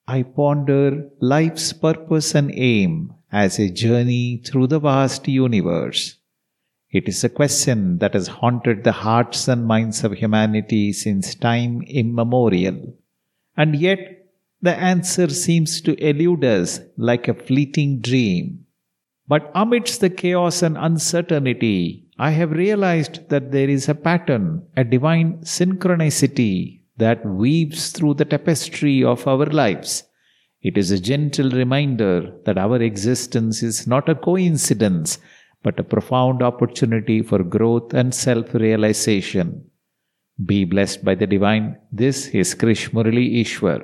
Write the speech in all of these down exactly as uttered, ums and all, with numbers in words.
I ponder life's purpose and aim as a journey through the vast universe. It is a question that has haunted the hearts and minds of humanity since time immemorial. And yet, the answer seems to elude us like a fleeting dream. But amidst the chaos and uncertainty, I have realized that there is a pattern, a divine synchronicity that weaves through the tapestry of our lives. It is a gentle reminder that our existence is not a coincidence, but a profound opportunity for growth and self-realization. Be blessed by the divine. This is Krish Murali Ishwar.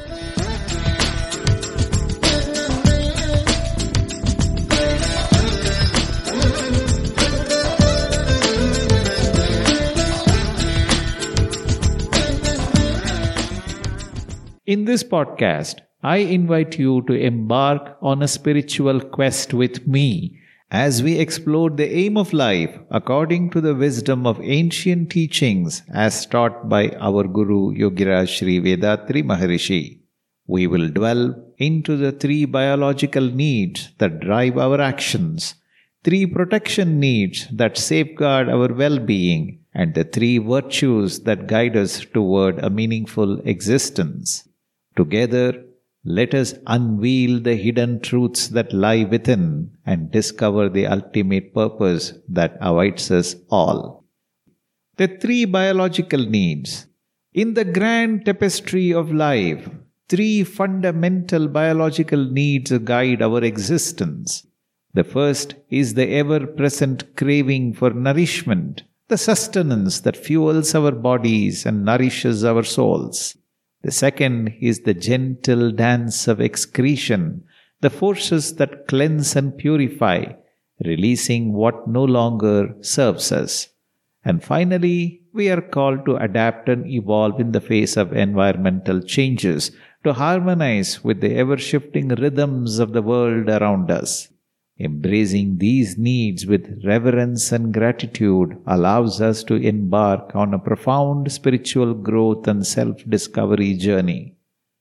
In this podcast, I invite you to embark on a spiritual quest with me as we explore the aim of life according to the wisdom of ancient teachings as taught by our Guru Yogiraj Sri Vethathiri Maharishi. We will delve into the three biological needs that drive our actions, three protection needs that safeguard our well-being, and the three virtues that guide us toward a meaningful existence. Together, let us unveil the hidden truths that lie within and discover the ultimate purpose that awaits us all. The three biological needs. In the grand tapestry of life, three fundamental biological needs guide our existence. The first is the ever-present craving for nourishment, the sustenance that fuels our bodies and nourishes our souls. The second is the gentle dance of excretion, the forces that cleanse and purify, releasing what no longer serves us. And finally, we are called to adapt and evolve in the face of environmental changes, to harmonize with the ever-shifting rhythms of the world around us. Embracing these needs with reverence and gratitude allows us to embark on a profound spiritual growth and self-discovery journey.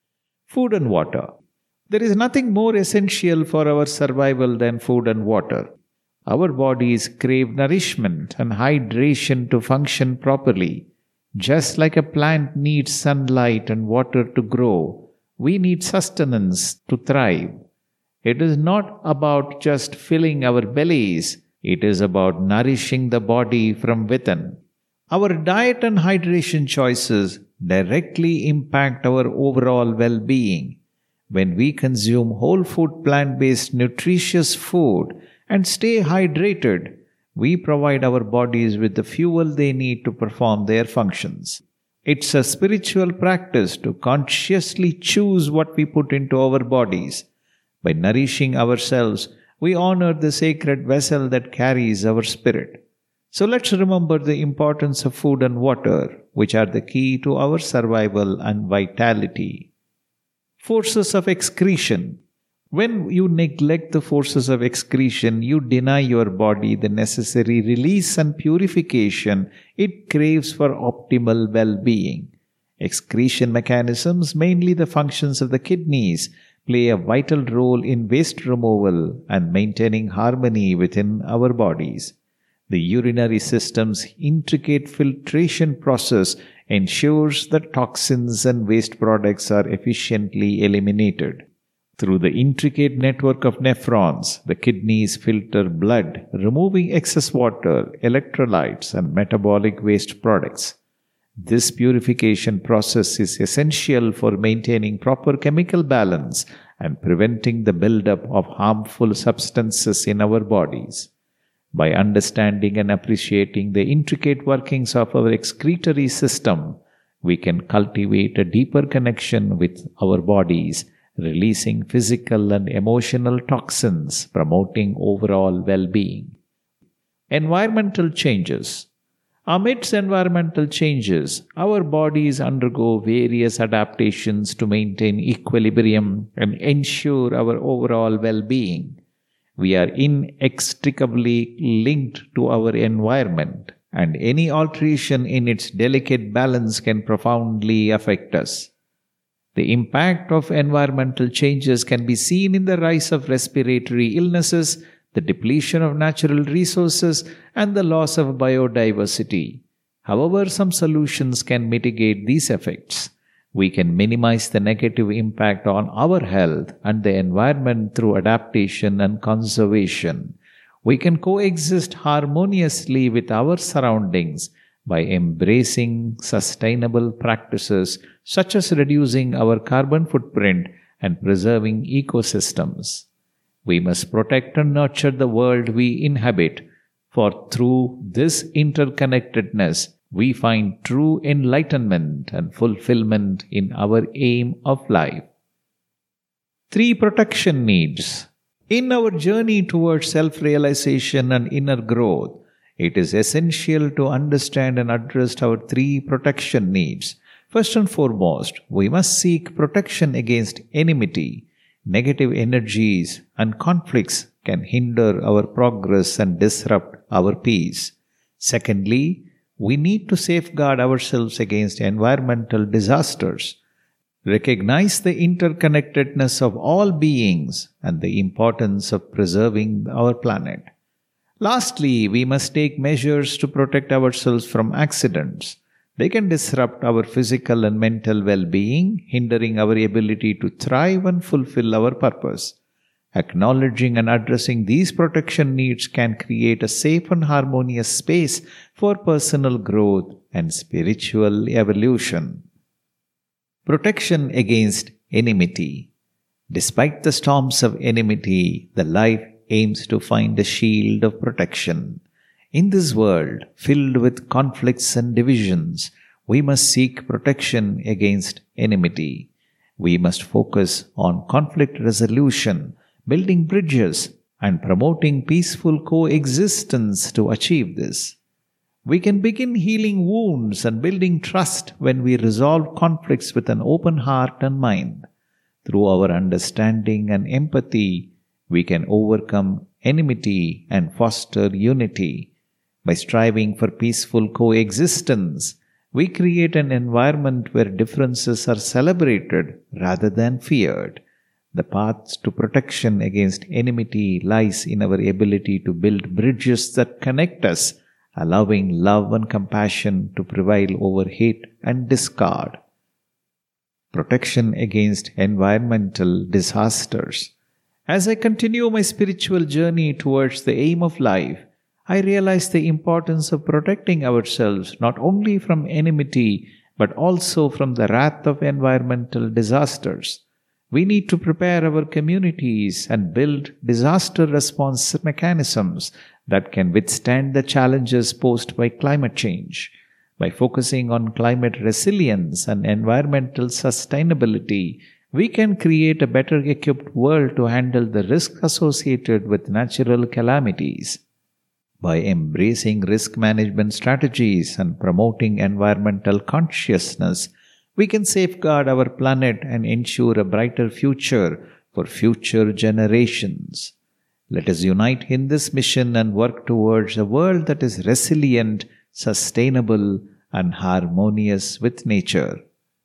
Food and water. There is nothing more essential for our survival than food and water. Our bodies crave nourishment and hydration to function properly. Just like a plant needs sunlight and water to grow, we need sustenance to thrive. It is not about just filling our bellies, it is about nourishing the body from within. Our diet and hydration choices directly impact our overall well-being. When we consume whole food plant-based nutritious food and stay hydrated, we provide our bodies with the fuel they need to perform their functions. It's a spiritual practice to consciously choose what we put into our bodies. By nourishing ourselves, we honor the sacred vessel that carries our spirit. So let's remember the importance of food and water, which are the key to our survival and vitality. Forces of excretion. When you neglect the forces of excretion, you deny your body the necessary release and purification it craves for optimal well-being. Excretion mechanisms, mainly the functions of the kidneys, play a vital role in waste removal and maintaining harmony within our bodies. The urinary system's intricate filtration process ensures that toxins and waste products are efficiently eliminated. Through the intricate network of nephrons, the kidneys filter blood, removing excess water, electrolytes, and metabolic waste products. This purification process is essential for maintaining proper chemical balance and preventing the buildup of harmful substances in our bodies. By understanding and appreciating the intricate workings of our excretory system, we can cultivate a deeper connection with our bodies, releasing physical and emotional toxins, promoting overall well-being. Environmental changes. Amidst environmental changes, our bodies undergo various adaptations to maintain equilibrium and ensure our overall well-being. We are inextricably linked to our environment, and any alteration in its delicate balance can profoundly affect us. The impact of environmental changes can be seen in the rise of respiratory illnesses, the depletion of natural resources, and the loss of biodiversity. However, some solutions can mitigate these effects. We can minimize the negative impact on our health and the environment through adaptation and conservation. We can coexist harmoniously with our surroundings by embracing sustainable practices such as reducing our carbon footprint and preserving ecosystems. We must protect and nurture the world we inhabit, for through this interconnectedness, we find true enlightenment and fulfillment in our aim of life. Three protection needs. In our journey towards self-realization and inner growth, it is essential to understand and address our three protection needs. First and foremost, we must seek protection against enmity. Negative energies and conflicts can hinder our progress and disrupt our peace. Secondly, we need to safeguard ourselves against environmental disasters. Recognize the interconnectedness of all beings and the importance of preserving our planet. Lastly, we must take measures to protect ourselves from accidents. They can disrupt our physical and mental well-being, hindering our ability to thrive and fulfill our purpose. Acknowledging and addressing these protection needs can create a safe and harmonious space for personal growth and spiritual evolution. Protection against enmity. Despite the storms of enmity, the life aims to find a shield of protection. In this world, filled with conflicts and divisions, we must seek protection against enmity. We must focus on conflict resolution, building bridges, and promoting peaceful coexistence to achieve this. We can begin healing wounds and building trust when we resolve conflicts with an open heart and mind. Through our understanding and empathy, we can overcome enmity and foster unity. By striving for peaceful coexistence, we create an environment where differences are celebrated rather than feared. The path to protection against enmity lies in our ability to build bridges that connect us, allowing love and compassion to prevail over hate and discord. Protection against environmental disasters. As I continue my spiritual journey towards the aim of life, I realize the importance of protecting ourselves not only from enmity but also from the wrath of environmental disasters. We need to prepare our communities and build disaster response mechanisms that can withstand the challenges posed by climate change. By focusing on climate resilience and environmental sustainability, we can create a better equipped world to handle the risks associated with natural calamities. By embracing risk management strategies and promoting environmental consciousness, we can safeguard our planet and ensure a brighter future for future generations. Let us unite in this mission and work towards a world that is resilient, sustainable, and harmonious with nature.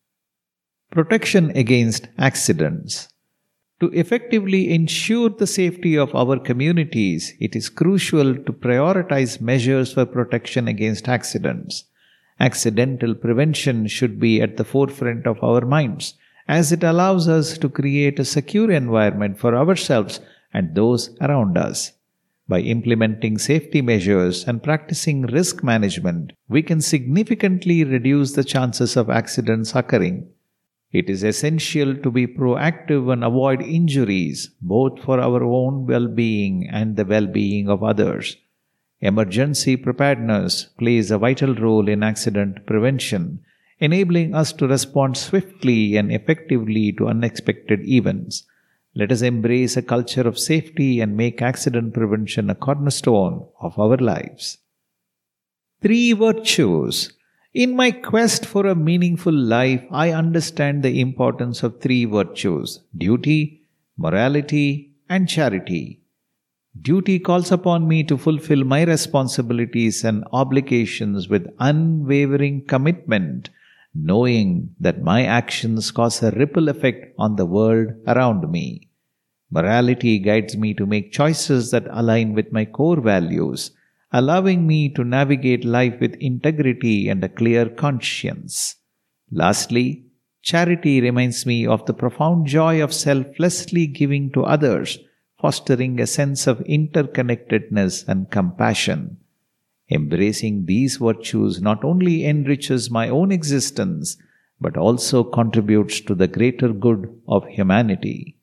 Protection against accidents. To effectively ensure the safety of our communities, it is crucial to prioritize measures for protection against accidents. Accidental prevention should be at the forefront of our minds, as it allows us to create a secure environment for ourselves and those around us. By implementing safety measures and practicing risk management, we can significantly reduce the chances of accidents occurring. It is essential to be proactive and avoid injuries, both for our own well-being and the well-being of others. Emergency preparedness plays a vital role in accident prevention, enabling us to respond swiftly and effectively to unexpected events. Let us embrace a culture of safety and make accident prevention a cornerstone of our lives. Three virtues. In my quest for a meaningful life, I understand the importance of three virtues: duty, morality, and charity. Duty calls upon me to fulfill my responsibilities and obligations with unwavering commitment. knowing that my actions cause a ripple effect on the world around me. Morality guides me to make choices that align with my core values, allowing me to navigate life with integrity and a clear conscience. Lastly, charity reminds me of the profound joy of selflessly giving to others, fostering a sense of interconnectedness and compassion. Embracing these virtues not only enriches my own existence, but also contributes to the greater good of humanity.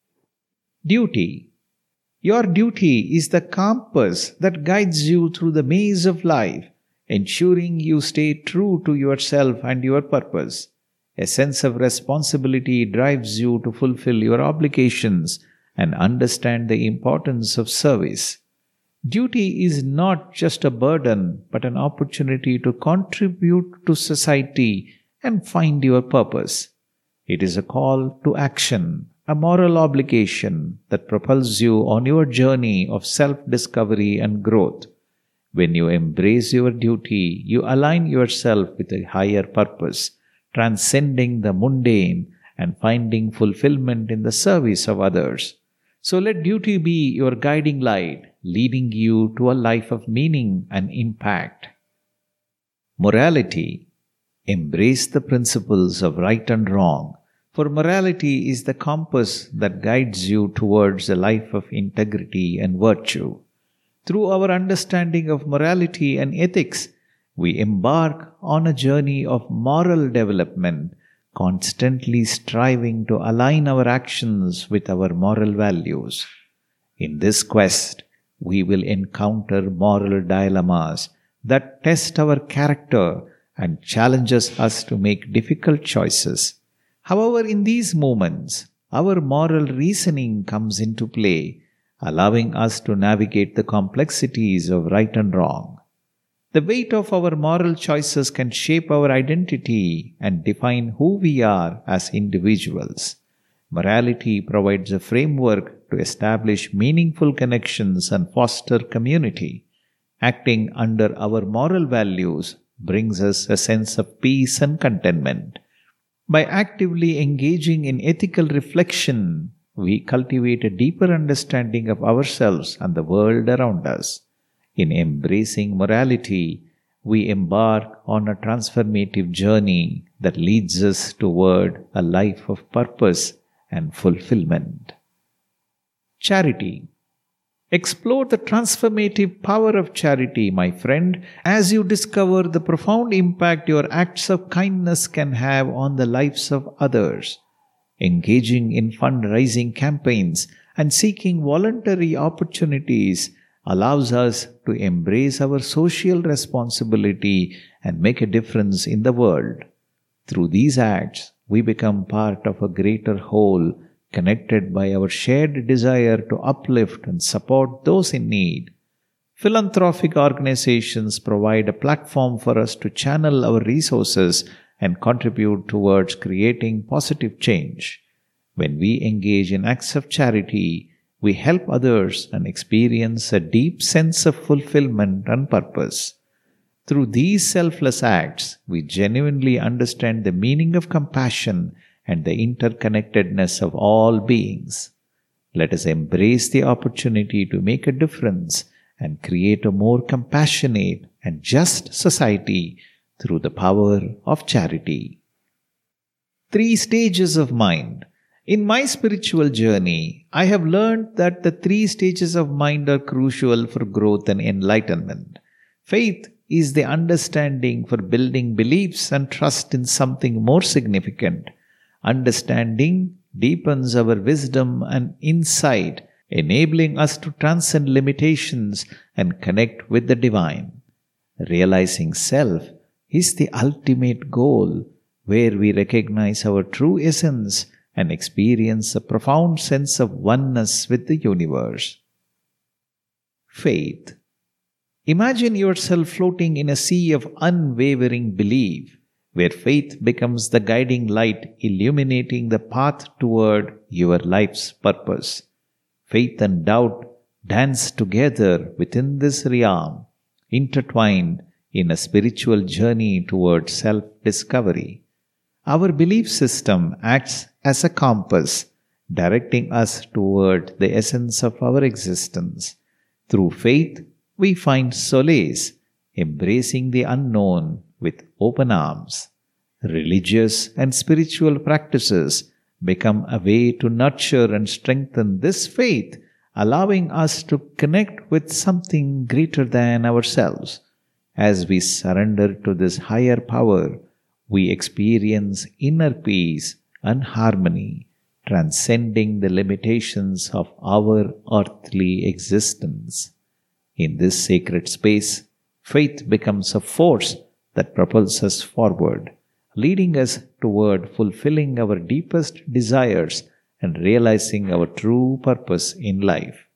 Duty. Your duty is the compass that guides you through the maze of life, ensuring you stay true to yourself and your purpose. A sense of responsibility drives you to fulfill your obligations and understand the importance of service. Duty is not just a burden, but an opportunity to contribute to society and find your purpose. It is a call to action, a moral obligation that propels you on your journey of self-discovery and growth. When you embrace your duty, you align yourself with a higher purpose, transcending the mundane and finding fulfillment in the service of others. So let duty be your guiding light, leading you to a life of meaning and impact. Morality. Embrace the principles of right and wrong, for morality is the compass that guides you towards a life of integrity and virtue. Through our understanding of morality and ethics, we embark on a journey of moral development, constantly striving to align our actions with our moral values. In this quest, we will encounter moral dilemmas that test our character and challenges us to make difficult choices. However, in these moments, our moral reasoning comes into play, allowing us to navigate the complexities of right and wrong. The weight of our moral choices can shape our identity and define who we are as individuals. Morality provides a framework to establish meaningful connections and foster community. Acting under our moral values brings us a sense of peace and contentment. By actively engaging in ethical reflection, we cultivate a deeper understanding of ourselves and the world around us. In embracing morality, we embark on a transformative journey that leads us toward a life of purpose and fulfillment. Charity. Explore the transformative power of charity, my friend, as you discover the profound impact your acts of kindness can have on the lives of others. Engaging in fundraising campaigns and seeking voluntary opportunities allows us to embrace our social responsibility and make a difference in the world. Through these acts, we become part of a greater whole, connected by our shared desire to uplift and support those in need. Philanthropic organizations provide a platform for us to channel our resources and contribute towards creating positive change. When we engage in acts of charity, we help others and experience a deep sense of fulfillment and purpose. Through these selfless acts, we genuinely understand the meaning of compassion and the interconnectedness of all beings. Let us embrace the opportunity to make a difference and create a more compassionate and just society through the power of charity. Three stages of mind. In my spiritual journey, I have learned that the three stages of mind are crucial for growth and enlightenment. Faith is the understanding for building beliefs and trust in something more significant. Understanding deepens our wisdom and insight, enabling us to transcend limitations and connect with the divine. Realizing self is the ultimate goal, where we recognize our true essence and experience a profound sense of oneness with the universe. Faith. Imagine yourself floating in a sea of unwavering belief, where faith becomes the guiding light illuminating the path toward your life's purpose. Faith and doubt dance together within this realm, intertwined in a spiritual journey towards self-discovery. Our belief system acts as a compass, directing us toward the essence of our existence. Through faith, we find solace, embracing the unknown with open arms. Religious and spiritual practices become a way to nurture and strengthen this faith, allowing us to connect with something greater than ourselves. As we surrender to this higher power, we experience inner peace and harmony, transcending the limitations of our earthly existence. In this sacred space, faith becomes a force that propels us forward, leading us toward fulfilling our deepest desires and realizing our true purpose in life.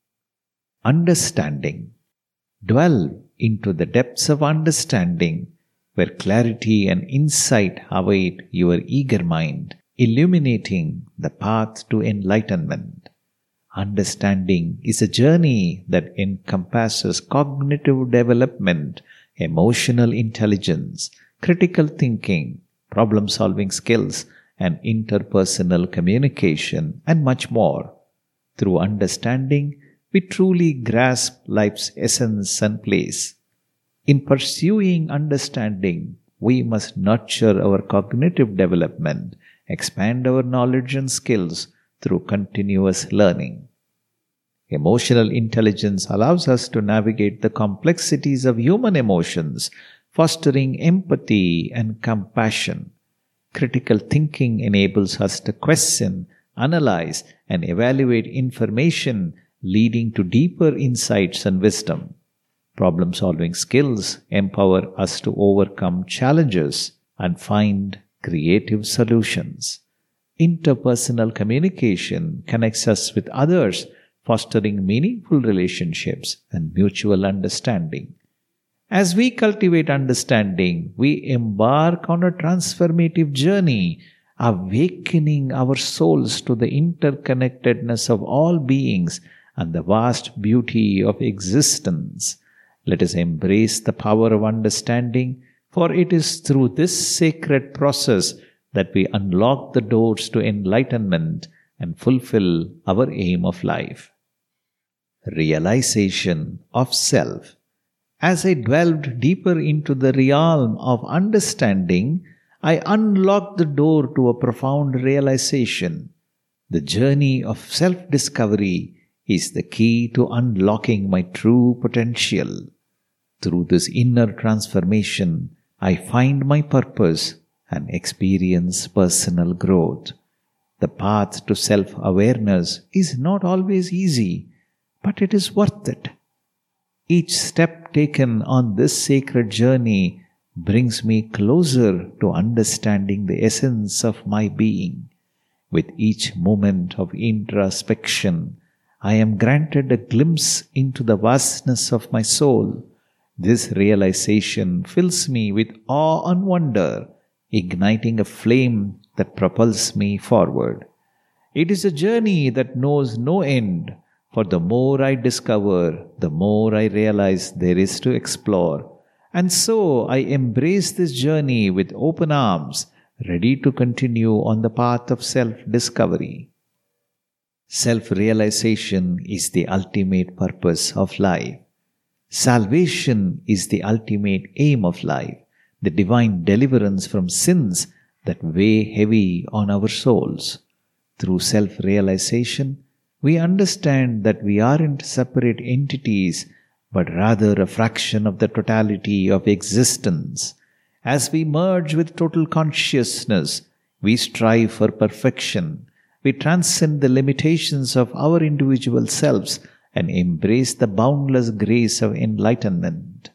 Understanding. Dwell into the depths of understanding, where clarity and insight await your eager mind, illuminating the path to enlightenment. Understanding is a journey that encompasses cognitive development, emotional intelligence, critical thinking, problem-solving skills, and interpersonal communication, and much more. Through understanding, we truly grasp life's essence and place. In pursuing understanding, we must nurture our cognitive development, expand our knowledge and skills through continuous learning. Emotional intelligence allows us to navigate the complexities of human emotions, fostering empathy and compassion. Critical thinking enables us to question, analyze, and evaluate information, leading to deeper insights and wisdom. Problem-solving skills empower us to overcome challenges and find creative solutions. Interpersonal communication connects us with others, fostering meaningful relationships and mutual understanding. As we cultivate understanding, we embark on a transformative journey, awakening our souls to the interconnectedness of all beings and the vast beauty of existence. Let us embrace the power of understanding, for it is through this sacred process that we unlock the doors to enlightenment and fulfill our aim of life. Realization of self. As I delved deeper into the realm of understanding, I unlocked the door to a profound realization. The journey of self-discovery is the key to unlocking my true potential. Through this inner transformation, I find my purpose and experience personal growth. The path to self-awareness is not always easy, but it is worth it. Each step taken on this sacred journey brings me closer to understanding the essence of my being. With each moment of introspection, I am granted a glimpse into the vastness of my soul. This realization fills me with awe and wonder, igniting a flame that propels me forward. It is a journey that knows no end, for the more I discover, the more I realize there is to explore. And so I embrace this journey with open arms, ready to continue on the path of self-discovery. Self-realization is the ultimate purpose of life. Salvation is the ultimate aim of life, the divine deliverance from sins that weigh heavy on our souls. Through self-realization, we understand that we aren't separate entities, but rather a fraction of the totality of existence. As we merge with total consciousness, we strive for perfection. We transcend the limitations of our individual selves and embrace the boundless grace of enlightenment.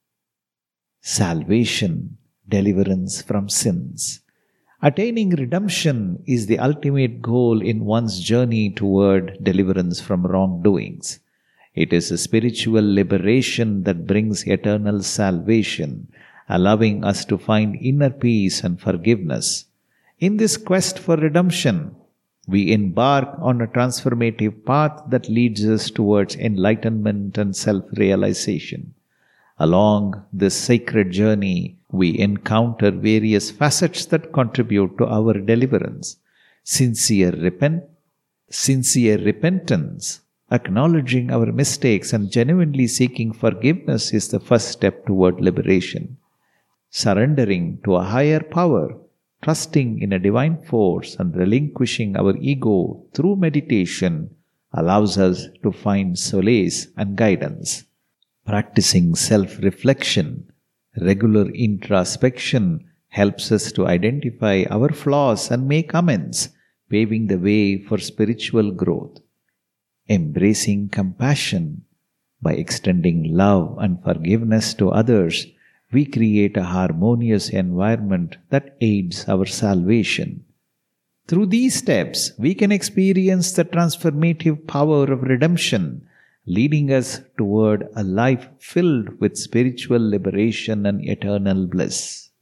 Salvation, deliverance from sins. Attaining redemption is the ultimate goal in one's journey toward deliverance from wrongdoings. It is a spiritual liberation that brings eternal salvation, allowing us to find inner peace and forgiveness. In this quest for redemption, we embark on a transformative path that leads us towards enlightenment and self-realization. Along this sacred journey, we encounter various facets that contribute to our deliverance. Sincere repent, sincere repentance, acknowledging our mistakes and genuinely seeking forgiveness is the first step toward liberation. Surrendering to a higher power, trusting in a divine force, and relinquishing our ego through meditation allows us to find solace and guidance. Practicing self-reflection, regular introspection helps us to identify our flaws and make amends, paving the way for spiritual growth. Embracing compassion, by extending love and forgiveness to others, we create a harmonious environment that aids our salvation. Through these steps, we can experience the transformative power of redemption, leading us toward a life filled with spiritual liberation and eternal bliss.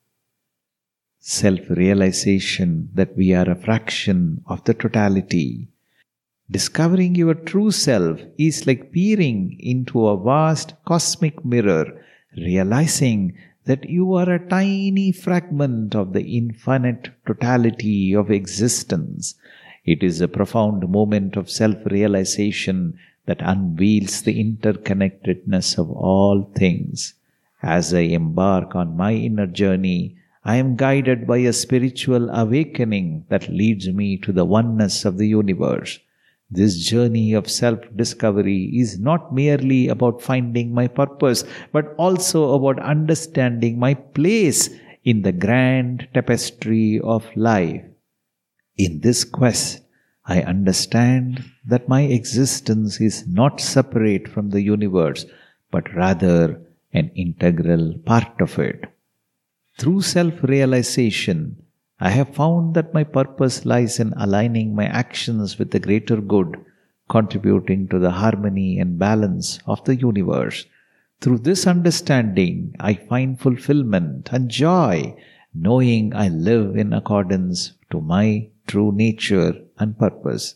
Self-realization that we are a fraction of the totality. Discovering your true self is like peering into a vast cosmic mirror, realizing that you are a tiny fragment of the infinite totality of existence. It is a profound moment of self-realization that unveils the interconnectedness of all things. As I embark on my inner journey, I am guided by a spiritual awakening that leads me to the oneness of the universe. This journey of self-discovery is not merely about finding my purpose, but also about understanding my place in the grand tapestry of life. In this quest, I understand that my existence is not separate from the universe, but rather an integral part of it. Through self-realization, I have found that my purpose lies in aligning my actions with the greater good, contributing to the harmony and balance of the universe. Through this understanding, I find fulfillment and joy, knowing I live in accordance to my true nature and purpose.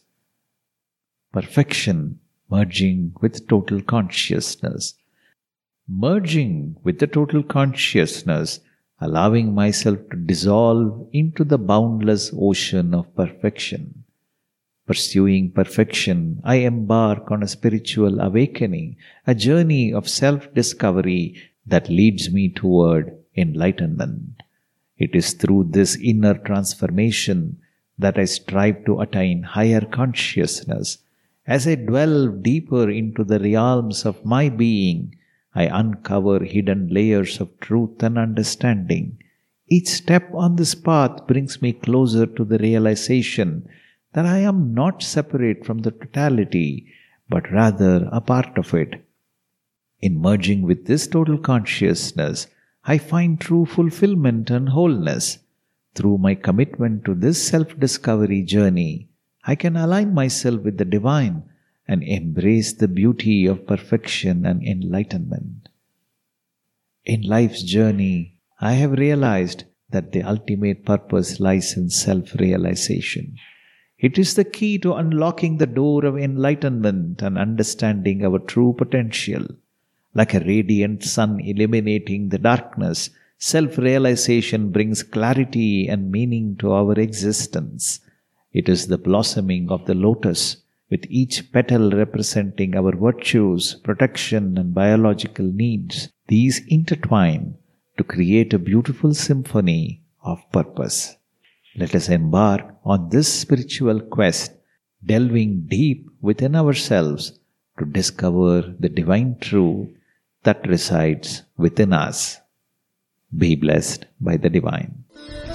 Perfection, merging with total consciousness. Merging with the total consciousness, allowing myself to dissolve into the boundless ocean of perfection. Pursuing perfection, I embark on a spiritual awakening, a journey of self-discovery that leads me toward enlightenment. It is through this inner transformation that I strive to attain higher consciousness. As I delve deeper into the realms of my being, I uncover hidden layers of truth and understanding. Each step on this path brings me closer to the realization that I am not separate from the totality, but rather a part of it. In merging with this total consciousness, I find true fulfillment and wholeness. Through my commitment to this self-discovery journey, I can align myself with the divine and embrace the beauty of perfection and enlightenment. In life's journey, I have realized that the ultimate purpose lies in self-realization. It is the key to unlocking the door of enlightenment and understanding our true potential. Like a radiant sun illuminating the darkness, self-realization brings clarity and meaning to our existence. It is the blossoming of the lotus, with each petal representing our virtues, protection, and biological needs. These intertwine to create a beautiful symphony of purpose. Let us embark on this spiritual quest, delving deep within ourselves to discover the divine truth that resides within us. Be blessed by the divine.